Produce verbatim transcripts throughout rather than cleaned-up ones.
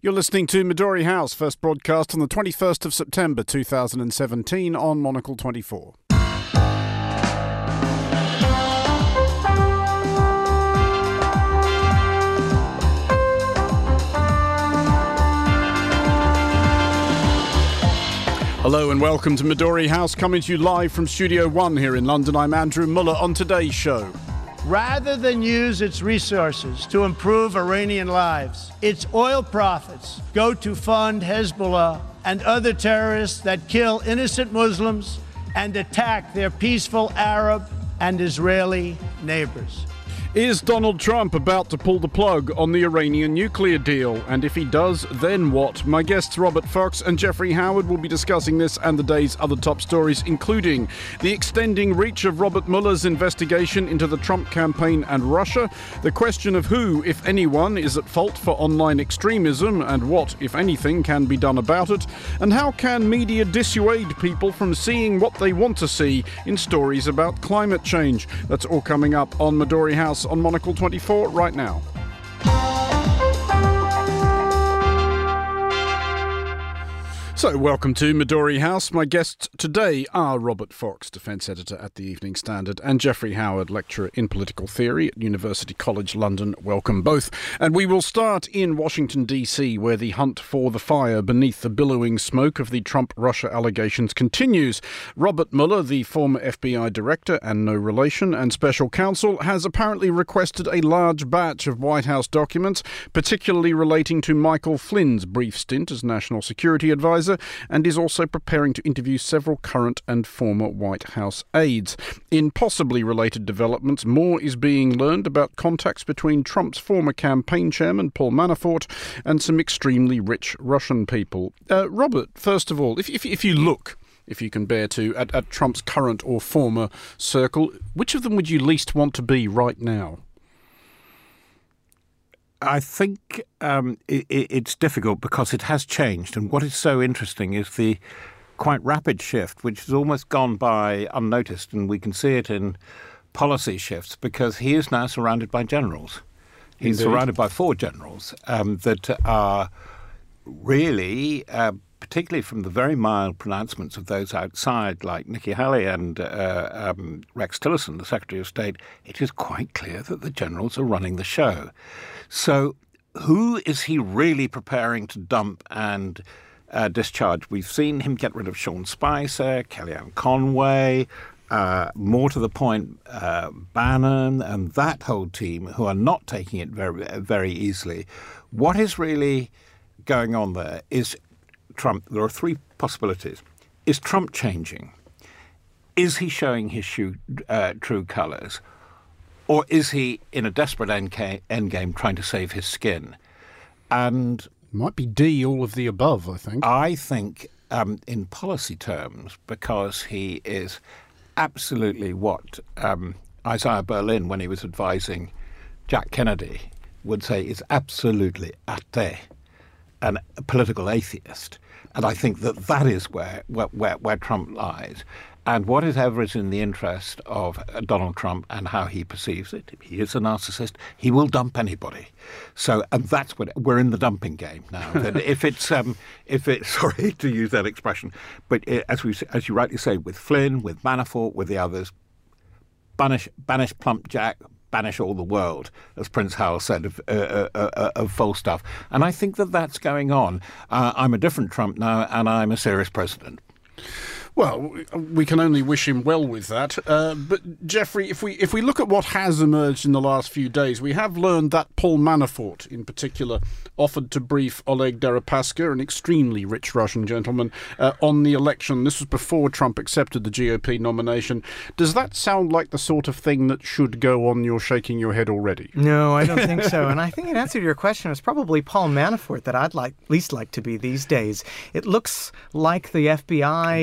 You're listening to Midori House, first broadcast on the twenty-first of September two thousand seventeen on Monocle twenty-four. Hello and welcome to Midori House, coming to you live from Studio One here in London. I'm Andrew Muller. On today's show, rather than use its resources to improve Iranian lives, its oil profits go to fund Hezbollah and other terrorists that kill innocent Muslims and attack their peaceful Arab and Israeli neighbors. Is Donald Trump about to pull the plug on the Iranian nuclear deal? And if he does, then what? My guests Robert Fox and Jeffrey Howard will be discussing this and the day's other top stories, including the extending reach of Robert Mueller's investigation into the Trump campaign and Russia, the question of who, if anyone, is at fault for online extremism and what, if anything, can be done about it, and how can media dissuade people from seeing what they want to see in stories about climate change. That's all coming up on Midori House on Monocle twenty-four right now. So, welcome to Midori House. My guests today are Robert Fox, defence editor at the Evening Standard, and Jeffrey Howard, lecturer in political theory at University College London. Welcome both. And we will start in Washington, D C, where the hunt for the fire beneath the billowing smoke of the Trump-Russia allegations continues. Robert Mueller, the former F B I director and no relation and special counsel, has apparently requested a large batch of White House documents, particularly relating to Michael Flynn's brief stint as National Security Advisor, and is also preparing to interview several current and former White House aides. In possibly related developments, more is being learned about contacts between Trump's former campaign chairman, Paul Manafort, and some extremely rich Russian people. Uh, Robert, first of all, if, if, if you look, if you can bear to, at, at Trump's current or former circle, which of them would you least want to be right now? I think um, it, it's difficult because it has changed. And what is so interesting is the quite rapid shift, which has almost gone by unnoticed. And we can see it in policy shifts because he is now surrounded by generals. He's Indeed. surrounded by four generals um, that are really, uh, particularly from the very mild pronouncements of those outside, like Nikki Haley and uh, um, Rex Tillerson, the Secretary of State, it is quite clear that the generals are running the show. So who is he really preparing to dump and uh, discharge? We've seen him get rid of Sean Spicer, Kellyanne Conway, uh, more to the point, uh, Bannon and that whole team who are not taking it very, very easily. What is really going on there is Trump. There are three possibilities. Is Trump changing? Is he showing his shoe, uh, true colours? Or is he in a desperate endgame trying to save his skin? And might be D, all of the above, I think. I think um, in policy terms, because he is absolutely what um, Isaiah Berlin, when he was advising Jack Kennedy, would say is absolutely athée, and a political atheist. And I think that that is where, where, where, where Trump lies. And whatever is in the interest of Donald Trump and how he perceives it, if he is a narcissist, he will dump anybody. So, and that's what we're in the dumping game now. That if it's, um, if it's, sorry to use that expression, but it, as we, as you rightly say, with Flynn, with Manafort, with the others, banish, banish plump Jack, banish all the world, as Prince Hal said, of, uh, uh, uh, of Falstaff. And I think that that's going on. Uh, I'm a different Trump now, and I'm a serious president. Well, we can only wish him well with that. Uh, but, Jeffrey, if we if we look at what has emerged in the last few days, we have learned that Paul Manafort, in particular, offered to brief Oleg Deripaska, an extremely rich Russian gentleman, uh, on the election. This was before Trump accepted the G O P nomination. Does that sound like the sort of thing that should go on? You're shaking your head already. No, I don't think so. And I think in answer to your question, it's probably Paul Manafort that I'd like least like to be these days. It looks like the F B I... Do you know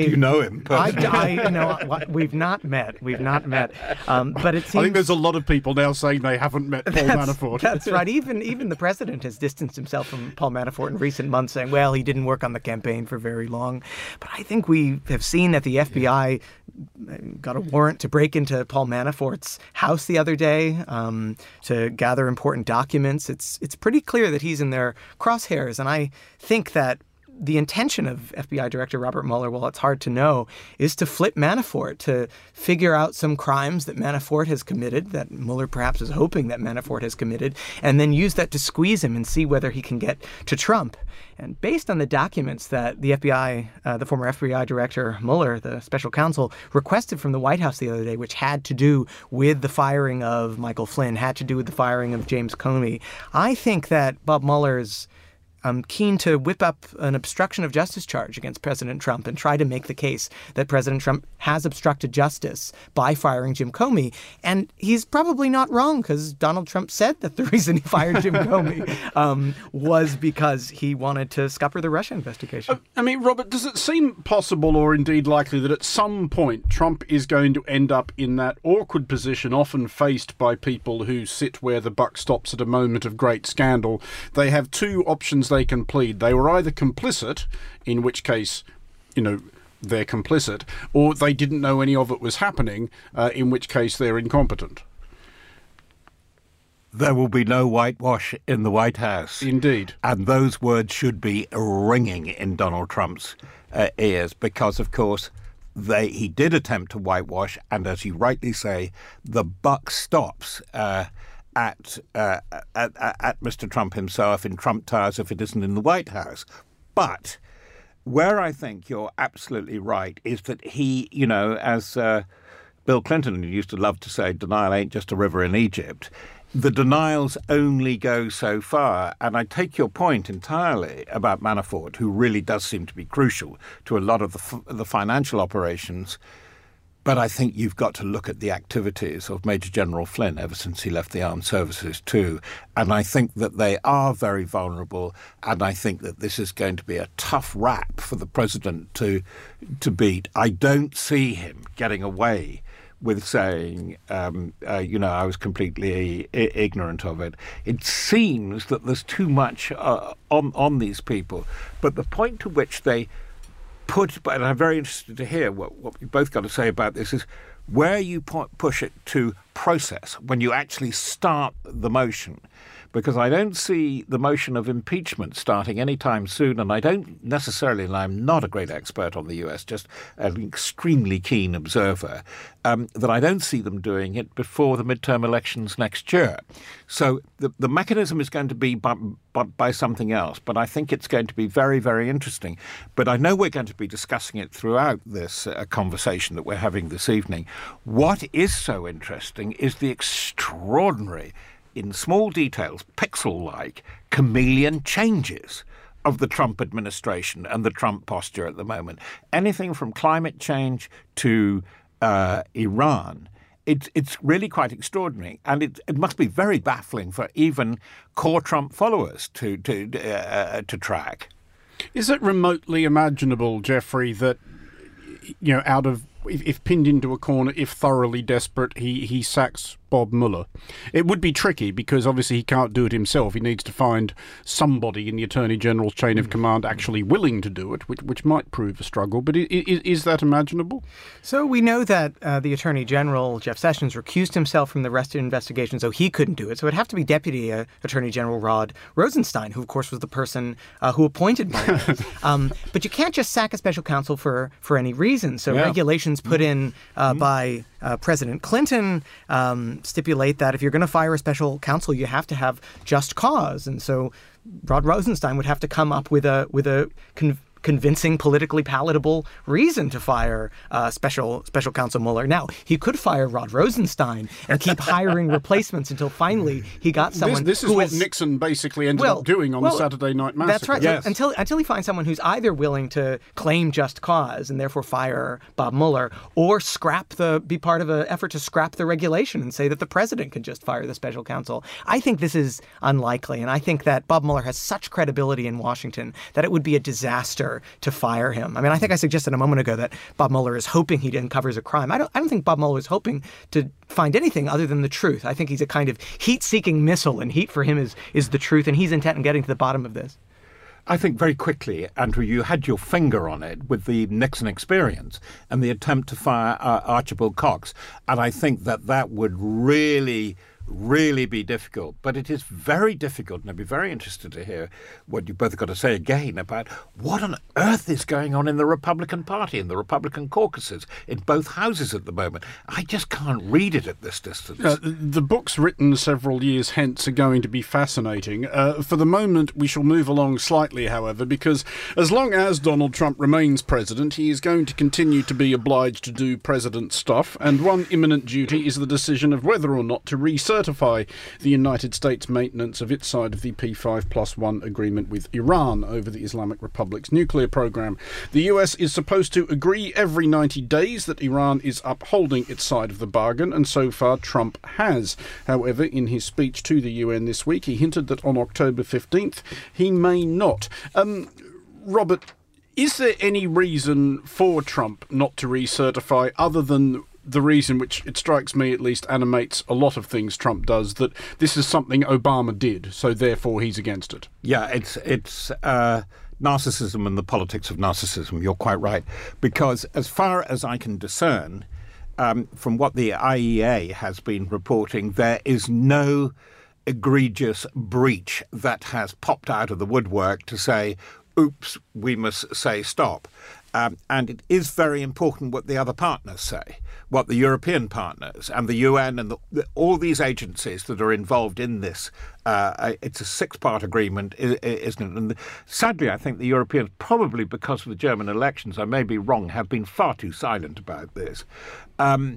him. But I, I no, we've not met. We've not met. Um, but it seems I think there's a lot of people now saying they haven't met Paul that's, Manafort. That's right. Even even the president has distanced himself from Paul Manafort in recent months, saying, well, he didn't work on the campaign for very long. But I think we have seen that the F B I got a warrant to break into Paul Manafort's house the other day um, to gather important documents. It's it's pretty clear that he's in their crosshairs, and I think that the intention of F B I Director Robert Mueller, well, it's hard to know, is to flip Manafort, to figure out some crimes that Manafort has committed, that Mueller perhaps is hoping that Manafort has committed, and then use that to squeeze him and see whether he can get to Trump. And based on the documents that the F B I, uh, the former F B I Director Mueller, the special counsel, requested from the White House the other day, which had to do with the firing of Michael Flynn, had to do with the firing of James Comey, I think that Bob Mueller's I'm keen to whip up an obstruction of justice charge against President Trump and try to make the case that President Trump has obstructed justice by firing Jim Comey. And he's probably not wrong, because Donald Trump said that the reason he fired Jim Comey um, was because he wanted to scupper the Russia investigation. I mean, Robert, does it seem possible or indeed likely that at some point Trump is going to end up in that awkward position often faced by people who sit where the buck stops at a moment of great scandal? They have two options they can plead. They were either complicit, in which case, you know, they're complicit, or they didn't know any of it was happening, uh, in which case they're incompetent. There will be no whitewash in the White House. Indeed. And those words should be ringing in Donald Trump's uh, ears because, of course, they he did attempt to whitewash, and as you rightly say, the buck stops uh, At, uh, at at Mister Trump himself in Trump Towers if it isn't in the White House. But where I think you're absolutely right is that he, you know, as uh, Bill Clinton used to love to say, denial ain't just a river in Egypt. The denials only go so far. And I take your point entirely about Manafort, who really does seem to be crucial to a lot of the, f- the financial operations. But I think you've got to look at the activities of Major General Flynn ever since he left the armed services too. And I think that they are very vulnerable. And I think that this is going to be a tough rap for the president to to beat. I don't see him getting away with saying, um, uh, you know, I was completely I- ignorant of it. It seems that there's too much uh, on, on these people. But the point to which they put, and I'm very interested to hear what, what we both got to say about this, is where you pu- push it to process, when you actually start the motion. Because I don't see the motion of impeachment starting anytime soon, and I don't necessarily, and I'm not a great expert on the U S, just an extremely keen observer, um, that I don't see them doing it before the midterm elections next year. So the, the mechanism is going to be by, by, by something else, but I think it's going to be very, very interesting. But I know we're going to be discussing it throughout this uh, conversation that we're having this evening. What is so interesting is the extraordinary, in small details, pixel-like, chameleon changes of the Trump administration and the Trump posture at the moment. Anything from climate change to uh, Iran. It, it's really quite extraordinary, and it, it must be very baffling for even core Trump followers to to uh, to track. Is it remotely imaginable, Jeffrey, that, you know, out of if, if pinned into a corner, if thoroughly desperate, he he sacks Bob Mueller? It would be tricky because obviously he can't do it himself. He needs to find somebody in the Attorney General's chain of command actually willing to do it, which which might prove a struggle. But is, is that imaginable? So we know that uh, the Attorney General, Jeff Sessions, recused himself from the Russia investigation, so he couldn't do it. So it'd have to be Deputy uh, Attorney General Rod Rosenstein, who, of course, was the person uh, who appointed Mueller. um, but you can't just sack a special counsel for, for any reason. So Yeah. regulations put in uh, mm-hmm. by uh, President Clinton um, stipulate that if you're going to fire a special counsel, you have to have just cause. And so Rod Rosenstein would have to come up with a with a con- convincing, politically palatable reason to fire uh, special special counsel Mueller. Now, he could fire Rod Rosenstein and keep hiring replacements until finally he got someone This, this is who what is, Nixon basically ended well, up doing on well, the Saturday Night Massacre. That's right. Yes. Until until he finds someone who's either willing to claim just cause and therefore fire Bob Mueller, or scrap the be part of an effort to scrap the regulation and say that the president can just fire the special counsel. I think this is unlikely, and I think that Bob Mueller has such credibility in Washington that it would be a disaster Mueller to fire him. I mean, I think I suggested a moment ago that Bob Mueller is hoping he uncovers a crime. I don't, I don't think Bob Mueller is hoping to find anything other than the truth. I think he's a kind of heat-seeking missile, and heat for him is, is the truth, and he's intent on getting to the bottom of this. I think very quickly, Andrew, you had your finger on it with the Nixon experience and the attempt to fire uh, Archibald Cox. And I think that that would really, really be difficult. But it is very difficult, and I'd be very interested to hear what you both got to say again about what on earth is going on in the Republican Party, in the Republican caucuses, in both houses at the moment. I just can't read it at this distance. Uh, the books written several years hence are going to be fascinating. Uh, for the moment, we shall move along slightly, however, because as long as Donald Trump remains president, he is going to continue to be obliged to do president stuff, and one imminent duty is the decision of whether or not to recertify the United States maintenance of its side of the P five plus one agreement with Iran over the Islamic Republic's nuclear program. The U S is supposed to agree every ninety days that Iran is upholding its side of the bargain, and so far Trump has. However, in his speech to the U N this week, he hinted that on October fifteenth he may not. Um, Robert, is there any reason for Trump not to recertify other than the reason, which it strikes me at least animates a lot of things Trump does, that this is something Obama did, so therefore he's against it? Yeah, it's it's uh, narcissism and the politics of narcissism. You're quite right. Because as far as I can discern, um, from what the I E A has been reporting, there is no egregious breach that has popped out of the woodwork to say, oops, we must say stop. Um, and it is very important what the other partners say, what the European partners and the U N and the, the, all these agencies that are involved in this. Uh, it's a six-part agreement, isn't it? And sadly, I think the Europeans, probably because of the German elections, I may be wrong, have been far too silent about this. Um,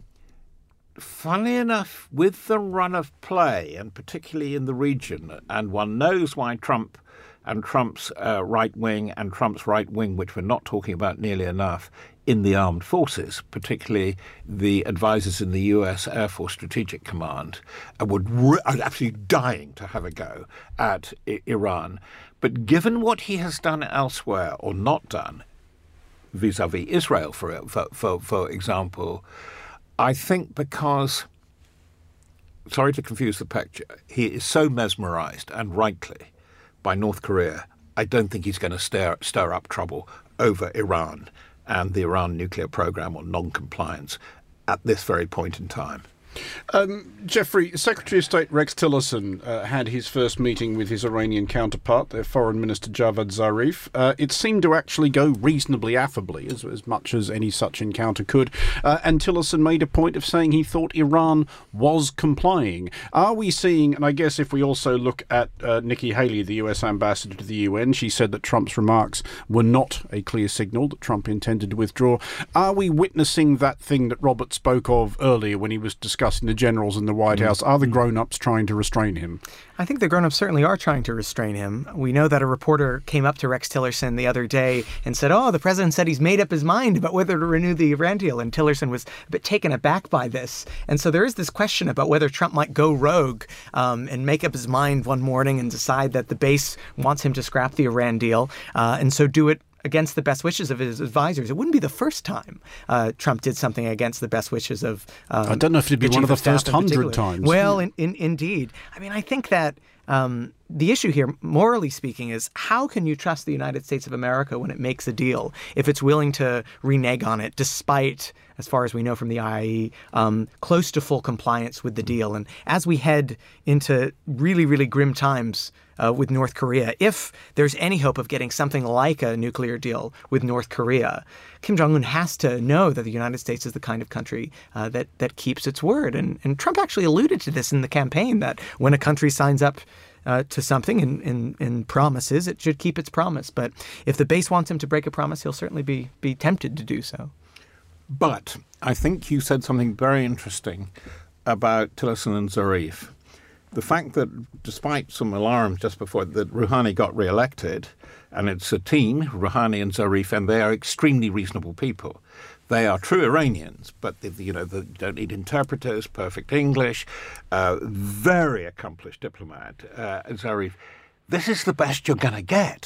funnily enough, with the run of play, and particularly in the region, and one knows why Trump and Trump's uh, right wing and Trump's right wing, which we're not talking about nearly enough, in the armed forces, particularly the advisors in the U S Air Force Strategic Command, uh, would re- are absolutely dying to have a go at I- Iran. But given what he has done elsewhere or not done, vis-a-vis Israel, for, for, for, for example, I think because, sorry to confuse the picture, he is so mesmerized, and rightly, by North Korea, I don't think he's going to stir, stir up trouble over Iran and the Iran nuclear program or non-compliance at this very point in time. Um, Jeffrey, Secretary of State Rex Tillerson uh, had his first meeting with his Iranian counterpart, their Foreign Minister Javad Zarif. Uh, it seemed to actually go reasonably affably, as, as much as any such encounter could. Uh, and Tillerson made a point of saying he thought Iran was complying. Are we seeing, and I guess if we also look at uh, Nikki Haley, the U S ambassador to the U N, she said that Trump's remarks were not a clear signal that Trump intended to withdraw. Are we witnessing that thing that Robert spoke of earlier when he was discussing the generals in the White House? Are the grown-ups trying to restrain him? I think the grown-ups certainly are trying to restrain him. We know that a reporter came up to Rex Tillerson the other day and said, oh, the president said he's made up his mind about whether to renew the Iran deal. And Tillerson was a bit taken aback by this. And so there is this question about whether Trump might go rogue um, and make up his mind one morning and decide that the base wants him to scrap the Iran deal uh, and so do it against the best wishes of his advisors. It wouldn't be the first time uh, Trump did something against the best wishes of um, I don't know if it'd be one of the first hundred times. Well, in, in, indeed. I mean, I think that um, the issue here, morally speaking, is how can you trust the United States of America when it makes a deal if it's willing to renege on it despite, as far as we know from the I A E, um, close to full compliance with the deal? And as we head into really, really grim times Uh, with North Korea, if there's any hope of getting something like a nuclear deal with North Korea, Kim Jong-un has to know that the United States is the kind of country uh, that that keeps its word. And, and Trump actually alluded to this in the campaign, that when a country signs up uh, to something and, and, and promises, it should keep its promise. But if the base wants him to break a promise, he'll certainly be be tempted to do so. But I think you said something very interesting about Tillerson and Zarif. The fact that despite some alarm just before that Rouhani got re-elected, and it's a team, Rouhani and Zarif, and they are extremely reasonable people. They are true Iranians, but they, you know, they don't need interpreters, perfect English, uh, very accomplished diplomat, uh, Zarif. This is the best you're going to get.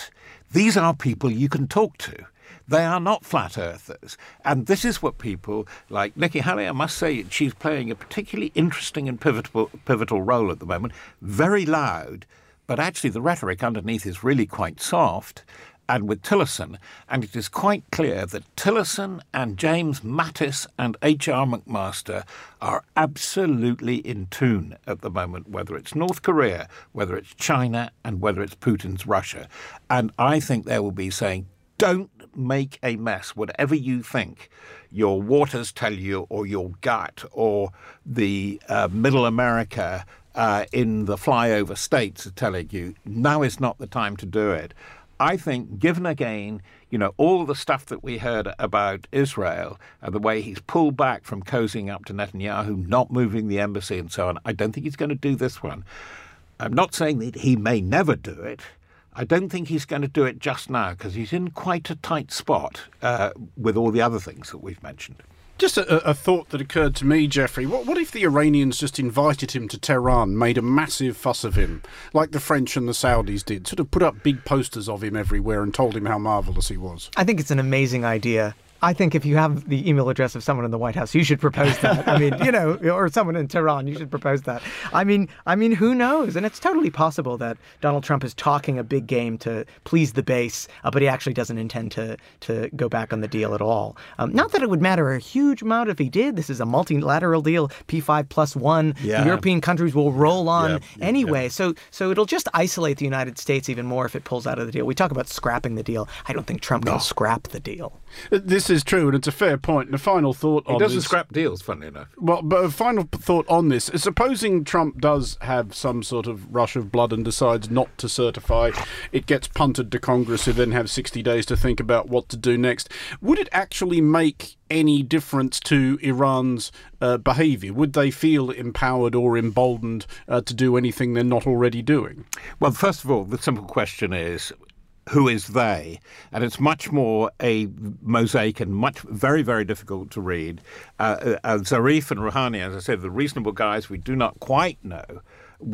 These are people you can talk to. They are not flat earthers. And this is what people like Nikki Haley, I must say, she's playing a particularly interesting and pivotal, pivotal role at the moment. Very loud, but actually the rhetoric underneath is really quite soft. And with Tillerson, and it is quite clear that Tillerson and James Mattis and H R McMaster are absolutely in tune at the moment, whether it's North Korea, whether it's China, and whether it's Putin's Russia. And I think they will be saying, don't make a mess, whatever you think your waters tell you, or your gut, or the uh, Middle America uh, in the flyover states are telling you. Now is not the time to do it. I think, given again, you know, all the stuff that we heard about Israel and the way he's pulled back from cozying up to Netanyahu, not moving the embassy and so on, I don't think he's going to do this one. I'm not saying that he may never do it. I don't think he's going to do it just now because he's in quite a tight spot uh, with all the other things that we've mentioned. Just a, a thought that occurred to me, Jeffrey. What, what if the Iranians just invited him to Tehran, made a massive fuss of him, like the French and the Saudis did, sort of put up big posters of him everywhere and told him how marvellous he was? I think it's an amazing idea. I think if you have the email address of someone in the White House, you should propose that. I mean, you know, or someone in Tehran, you should propose that. I mean, I mean, who knows? And it's totally possible that Donald Trump is talking a big game to please the base, uh, but he actually doesn't intend to to go back on the deal at all. Um, not that it would matter a huge amount if he did. This is a multilateral deal, P five plus one. Yeah. The European countries will roll on Yep, yep, anyway. yep. So, so it'll just isolate the United States even more if it pulls out of the deal. We talk about scrapping the deal. I don't think Trump No. can scrap the deal. This is true, and it's a fair point. And a final thought He on doesn't this. scrap deals, funnily enough. Well, but a final p- thought on this. Supposing Trump does have some sort of rush of blood and decides not to certify, it gets punted to Congress, who then have sixty days to think about what to do next. Would it actually make any difference to Iran's uh, behaviour? Would they feel empowered or emboldened uh, to do anything they're not already doing? Well, first of all, the simple question is, who is they? And it's much more a mosaic and much very, very difficult to read. Uh, uh, Zarif and Rouhani, as I said, the reasonable guys, we do not quite know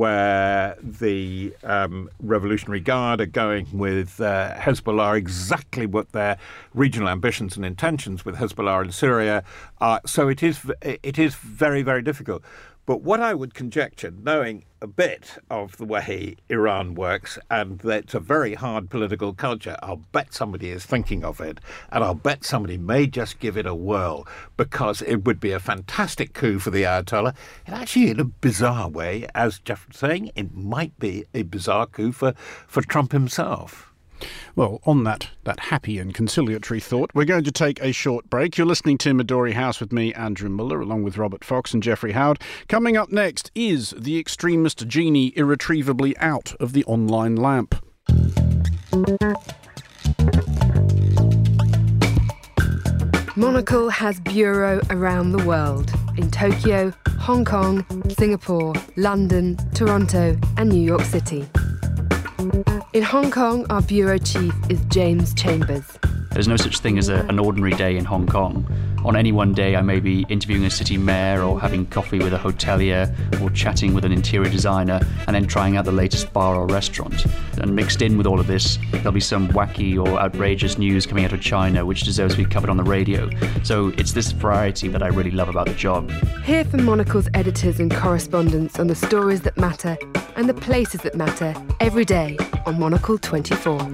where the um, Revolutionary Guard are going with uh, Hezbollah, exactly what their regional ambitions and intentions with Hezbollah in Syria are. So it is, it is very, very difficult. But what I would conjecture, knowing a bit of the way Iran works, and that it's a very hard political culture, I'll bet somebody is thinking of it, and I'll bet somebody may just give it a whirl, because it would be a fantastic coup for the Ayatollah. And actually, in a bizarre way, as Jeff was saying, it might be a bizarre coup for, for Trump himself. Well, on that that happy and conciliatory thought, we're going to take a short break. You're listening to Midori House with me, Andrew Muller, along with Robert Fox and Jeffrey Howard. Coming up next, is the extremist genie irretrievably out of the online lamp? Monocle has bureau around the world, in Tokyo, Hong Kong, Singapore, London, Toronto and New York City. In Hong Kong, our bureau chief is James Chambers. There's no such thing as a, an ordinary day in Hong Kong. On any one day, I may be interviewing a city mayor or having coffee with a hotelier or chatting with an interior designer and then trying out the latest bar or restaurant. And mixed in with all of this, there'll be some wacky or outrageous news coming out of China which deserves to be covered on the radio. So it's this variety that I really love about the job. Hear from Monocle's editors and correspondents on the stories that matter and the places that matter every day on Monocle twenty-four.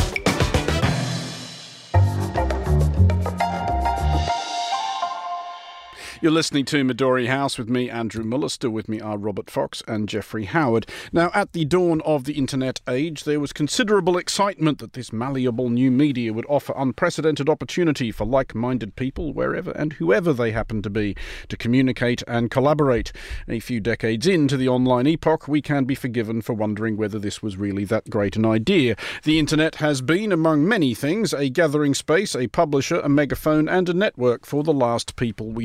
You're listening to Midori House with me, Andrew Muller. Still with me are Robert Fox and Jeffrey Howard. Now, at the dawn of the internet age, there was considerable excitement that this malleable new media would offer unprecedented opportunity for like-minded people, wherever and whoever they happen to be, to communicate and collaborate. A few decades into the online epoch, we can be forgiven for wondering whether this was really that great an idea. The internet has been, among many things, a gathering space, a publisher, a megaphone and a network for the last people we needed to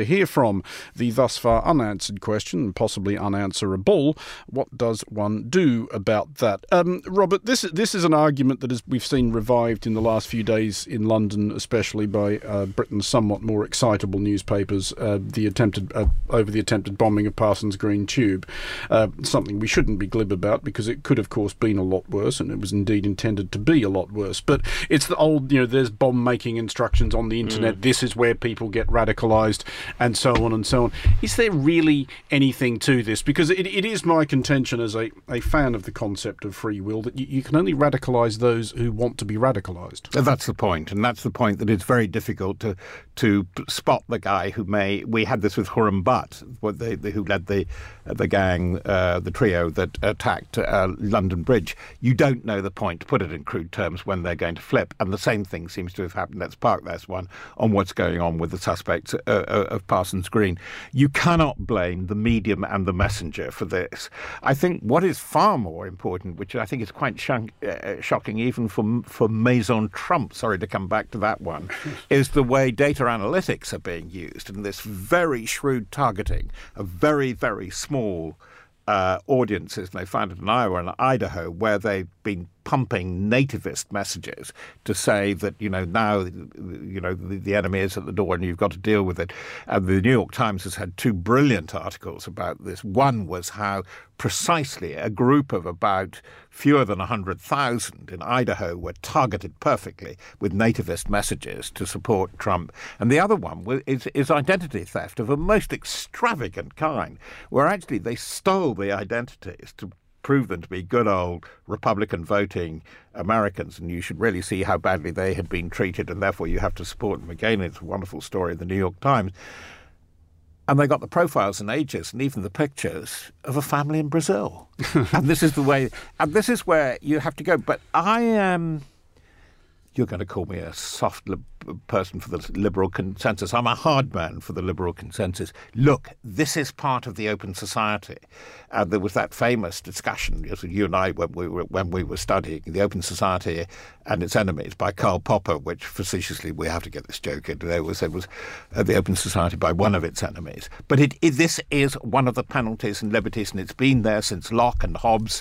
hear from. The thus far unanswered question, and possibly unanswerable, what does one do about that? Um, Robert, this, this is an argument that is, we've seen revived in the last few days in London, especially by uh, Britain's somewhat more excitable newspapers, uh, the attempted uh, over the attempted bombing of Parsons Green Tube. Uh, something we shouldn't be glib about, because it could, of course, been a lot worse, and it was indeed intended to be a lot worse. But it's the old, you know, there's bomb-making instructions on the internet. Mm. This is where people get radicalised, and so on and so on. Is there really anything to this? Because it, it is my contention as a, a fan of the concept of free will that you, you can only radicalise those who want to be radicalised. That's the point, and that's the point that it's very difficult to to spot the guy who may. We had this with Khurram Butt, what they, they, who led the the gang, uh, the trio that attacked uh, London Bridge. You don't know the point, to put it in crude terms, when they're going to flip. And the same thing seems to have happened, let's park this one, on what's going on with the suspects uh, uh, of Parsons Green. You cannot blame the medium and the messenger for this. I think what is far more important, which I think is quite sh- uh, shocking even for, for Maison Trump, sorry to come back to that one, is the way data analytics are being used in this very shrewd targeting of very, very small Uh, audiences, and they found it in Iowa and Idaho, where they've been pumping nativist messages to say that, you know, now, you know, the, the enemy is at the door and you've got to deal with it. And the New York Times has had two brilliant articles about this. One was how precisely a group of about fewer than one hundred thousand in Idaho were targeted perfectly with nativist messages to support Trump. And the other one is, is identity theft of a most extravagant kind, where actually they stole the identities to prove them to be good old Republican voting Americans, and you should really see how badly they had been treated, and therefore you have to support them. Again, it's a wonderful story in the New York Times. And they got the profiles and ages and even the pictures of a family in Brazil. And this is the way, and this is where you have to go. But I am... Um, You're going to call me a soft lib- person for the liberal consensus. I'm a hard man for the liberal consensus. Look, this is part of the open society. Uh, there was that famous discussion, you and I, when we were when we were studying The Open Society and Its Enemies by Karl Popper, which facetiously, we have to get this joke in, there was, it was uh, The Open Society by one of its enemies. But it, it, this is one of the penalties and liberties, and it's been there since Locke and Hobbes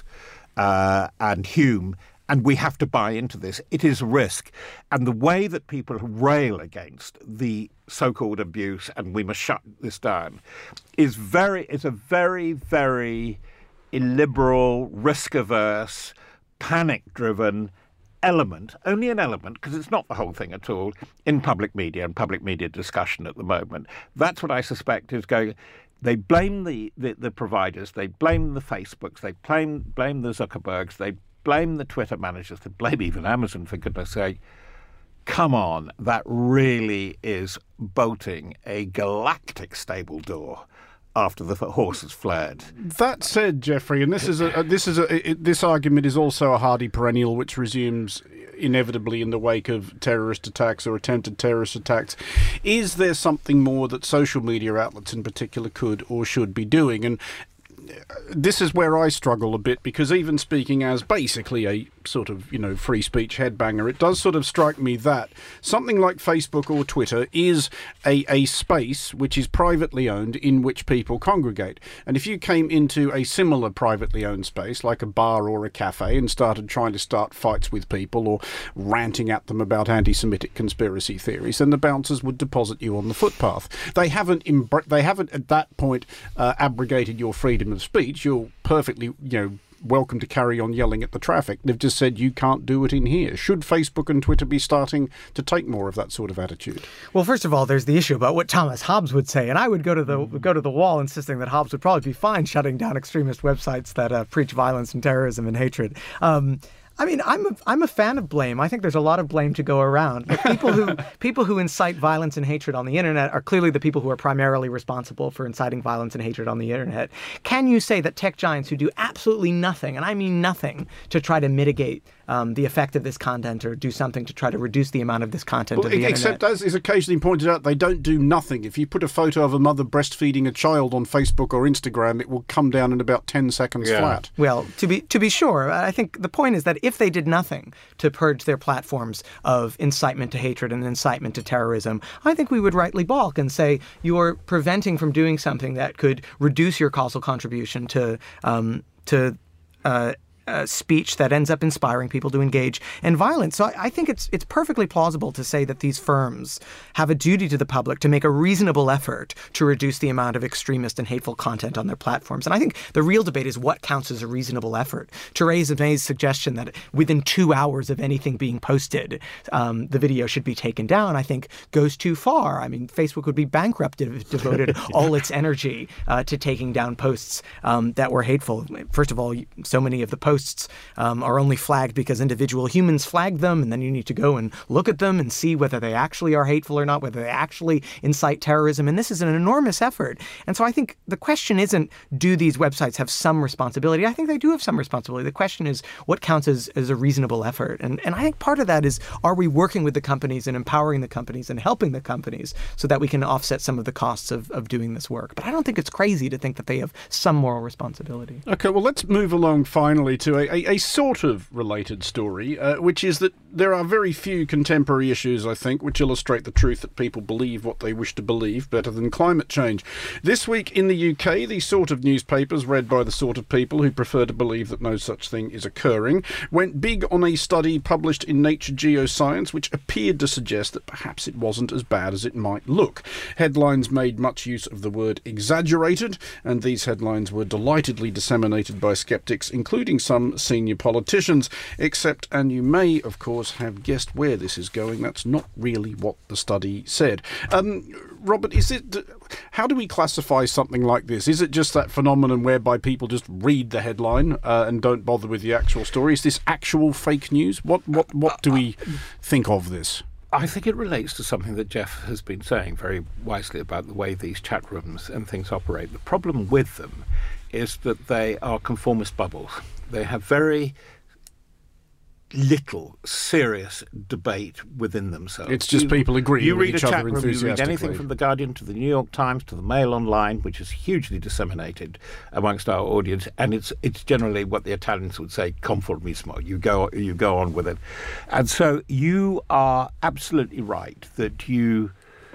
uh, and Hume. And we have to buy into this. It is risk. And the way that people rail against the so-called abuse, and we must shut this down, is very, is a very, very illiberal, risk-averse, panic-driven element, only an element, because it's not the whole thing at all, in public media and public media discussion at the moment. That's what I suspect is going... They blame the, the, the providers, they blame the Facebooks, they blame, blame the Zuckerbergs, they blame the Twitter managers, they blame even Amazon, for goodness sake. Come on, that really is bolting a galactic stable door after the horse has fled. That said, Geoffrey, and this is a, this is a it, this argument is also a hardy perennial, which resumes inevitably in the wake of terrorist attacks or attempted terrorist attacks. Is there something more that social media outlets in particular could or should be doing? And this is where I struggle a bit, because even speaking as basically a sort of, you know, free speech headbanger, it does sort of strike me that something like Facebook or Twitter is a, a space which is privately owned in which people congregate. And if you came into a similar privately owned space, like a bar or a cafe, and started trying to start fights with people or ranting at them about anti-Semitic conspiracy theories, then the bouncers would deposit you on the footpath. They haven't, imbr- they haven't at that point uh, abrogated your freedom of speech. You're perfectly, you know, welcome to carry on yelling at the traffic. They've just said you can't do it in here. Should Facebook and Twitter be starting to take more of that sort of attitude? Well, first of all, there's the issue about what Thomas Hobbes would say, and I would go to the go to the wall insisting that Hobbes would probably be fine shutting down extremist websites that uh, preach violence and terrorism and hatred. Um, I mean, I'm a, I'm a fan of blame. I think there's a lot of blame to go around. But people who people who incite violence and hatred on the internet are clearly the people who are primarily responsible for inciting violence and hatred on the internet. Can you say that tech giants who do absolutely nothing, and I mean nothing, to try to mitigate um, the effect of this content or do something to try to reduce the amount of this content well, of the except, internet. as is occasionally pointed out, they don't do nothing. If you put a photo of a mother breastfeeding a child on Facebook or Instagram, it will come down in about ten seconds Yeah. flat. Well, to be to be sure, I think the point is that if they did nothing to purge their platforms of incitement to hatred and incitement to terrorism, I think we would rightly balk and say you're preventing from doing something that could reduce your causal contribution to um, to uh, uh, speech that ends up inspiring people to engage in violence. So I, I think it's it's perfectly plausible to say that these firms have a duty to the public to make a reasonable effort to reduce the amount of extremist and hateful content on their platforms. And I think the real debate is what counts as a reasonable effort. Theresa May's suggestion that within two hours of anything being posted, um, the video should be taken down, I think goes too far. I mean, Facebook would be bankrupt if it devoted all its energy uh, to taking down posts um, that were hateful. First of all, so many of the posts um, are only flagged because individual humans flagged them, and then you need to go and look at them and see whether they actually are hateful or not, whether they actually incite terrorism. And this is an enormous effort. And so I think the question isn't, do these websites have some responsibility? I think they do have some responsibility. The question is, what counts as, as a reasonable effort? And, and I think part of that is, are we working with the companies and empowering the companies and helping the companies so that we can offset some of the costs of, of doing this work? But I don't think it's crazy to think that they have some moral responsibility. Okay, well, let's move along finally to a, a, a sort of related story, uh, which is that there are very few contemporary issues, I think, which illustrate the truth that people believe what they wish to believe better than climate change. This week in the U K, the sort of newspapers read by the sort of people who prefer to believe that no such thing is occurring went big on a study published in Nature Geoscience, which appeared to suggest that perhaps it wasn't as bad as it might look. Headlines made much use of the word exaggerated, and these headlines were delightedly disseminated by skeptics, including some senior politicians, except, and you may, of course, have guessed where this is going, that's not really what the study said. Um, Robert, is it? How do we classify something like this? Is it just that phenomenon whereby people just read the headline uh, and don't bother with the actual story? Is this actual fake news? What what what do we think of this? I think it relates to something that Jeff has been saying very wisely about the way these chat rooms and things operate. The problem with them is that they are conformist bubbles. They have very little serious debate within themselves. It's just you, people agreeing you with read each a other chat room, you read enthusiastically. anything from The Guardian to The New York Times to The Mail Online, which is hugely disseminated amongst our audience, and it's it's generally what the Italians would say, conformismo. You go you go on with it. And so you are absolutely right that you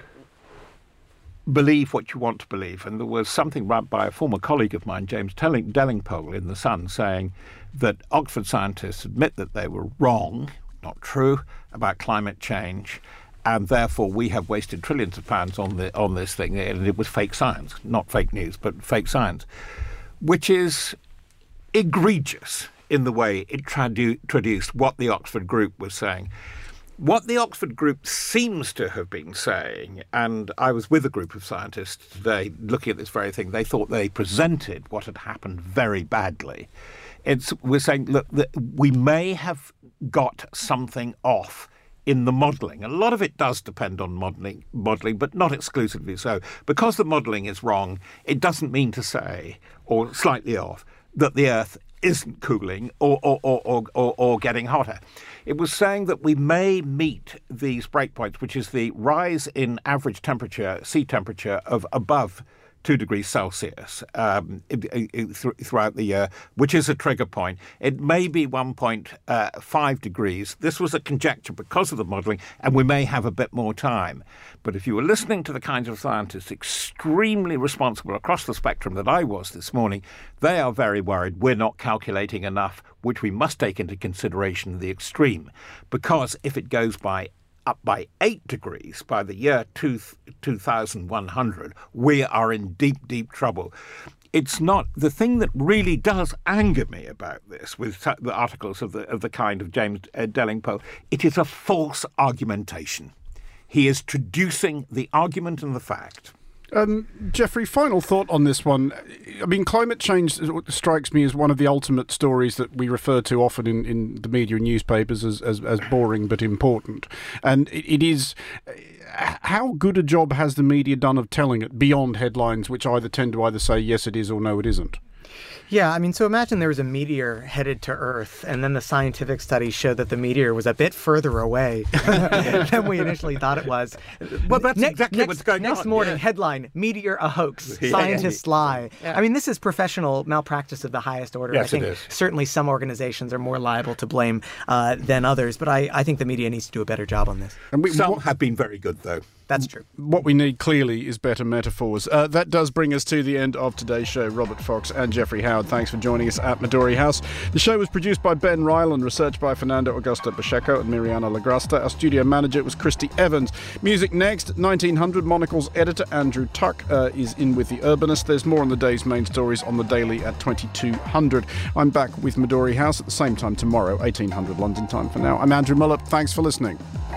believe what you want to believe. And there was something right by a former colleague of mine, James Delingpole, in The Sun, saying that Oxford scientists admit that they were wrong, not true, about climate change, and therefore we have wasted trillions of pounds on the on this thing, and it was fake science, not fake news, but fake science, which is egregious in the way it tradu- traduced what the Oxford group was saying. What the Oxford group seems to have been saying, and I was with a group of scientists today looking at this very thing, they thought they presented what had happened very badly. It's, we're saying, look, that we may have got something off in the modelling. A lot of it does depend on modelling, modelling, but not exclusively so. Because the modelling is wrong, it doesn't mean to say, or slightly off, that the Earth isn't cooling or, or, or, or, or, or getting hotter. It was saying that we may meet these breakpoints, which is the rise in average temperature, sea temperature, of above two degrees Celsius um, it, it, it, th- throughout the year, which is a trigger point. It may be one point five degrees. This was a conjecture because of the modelling, and we may have a bit more time. But if you were listening to the kinds of scientists extremely responsible across the spectrum that I was this morning, they are very worried we're not calculating enough, which we must take into consideration the extreme. Because if it goes by up by eight degrees by the year two, two thousand one hundred, we are in deep, deep trouble. It's not the thing that really does anger me about this with the articles of the of the kind of James uh, Delingpole. It is a false argumentation. He is traducing the argument and the fact. Um, Jeffrey, final thought on this one. I mean, climate change strikes me as one of the ultimate stories that we refer to often in, in the media and newspapers as, as, as boring but important. And it, it is... How good a job has the media done of telling it beyond headlines, which either tend to either say yes it is or no it isn't? Yeah, I mean, so imagine there was a meteor headed to Earth, and then the scientific studies showed that the meteor was a bit further away than we initially thought it was. Well, that's ne- exactly next, what's going next on. Next morning, yeah. headline, meteor a hoax, Yeah. scientists lie. Yeah. I mean, this is professional malpractice of the highest order. Yes, I think it is. certainly some organizations are more liable to blame uh, than others, but I, I think the media needs to do a better job on this. And we, Some what, have been very good, though. That's true. what we need clearly is better metaphors. Uh, that does bring us to the end of today's show. Robert Fox and Jeffrey Howard, thanks for joining us at Midori House. The show was produced by Ben Ryland, researched by Fernando Augusto Pacheco and Miriana Lagrasta. Our studio manager was Christy Evans. Music next, nineteen hundred. Monocle's editor Andrew Tuck uh, is in with The Urbanist. There's more on the day's main stories on the Daily at twenty-two hundred. I'm back with Midori House at the same time tomorrow, eighteen hundred London time. For now, I'm Andrew Mullett. Thanks for listening.